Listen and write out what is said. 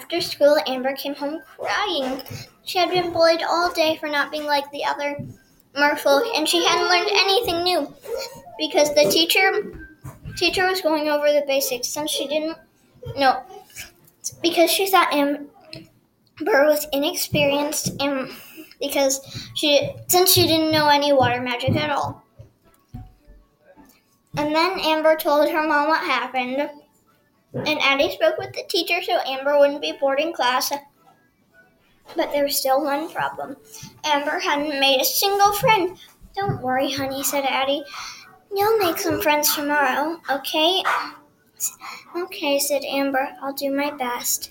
After school, Amber came home crying. She had been bullied all day for not being like the other merfolk, and she hadn't learned anything new because the teacher was going over the basics since she didn't know, because she thought Amber was inexperienced and since she didn't know any water magic at all. And then Amber told her mom what happened, and Addie spoke with the teacher so Amber wouldn't be bored in class. But there was still one problem. Amber hadn't made a single friend. Don't worry, honey, said Addie. You'll make some friends tomorrow, okay? Okay, said Amber. I'll do my best.